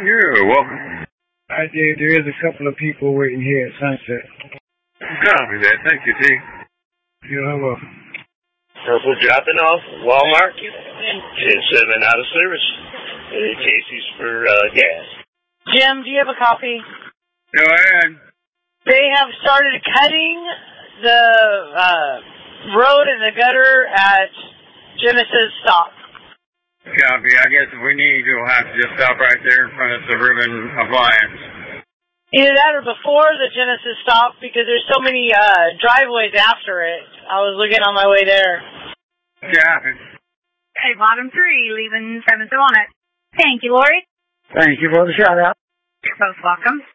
You're welcome. There is a couple of people waiting here at Sunset. Copy that. Thank you, T. You're welcome. We're dropping off Walmart. 10-7 out of service. Casey's for gas. Jim, do you have a copy? Go ahead. They have started cutting the road and the gutter at Genesis Stop. Copy. I guess if we need, we'll have to just stop right there in front of Suburban Appliance. Either that or before the Genesis Stop, because there's so many driveways after it. I was looking on my way there. Copy. Hey, bottom 3, leaving 7 on it. Thank you, Lori. Thank you for the shout out. You're both welcome.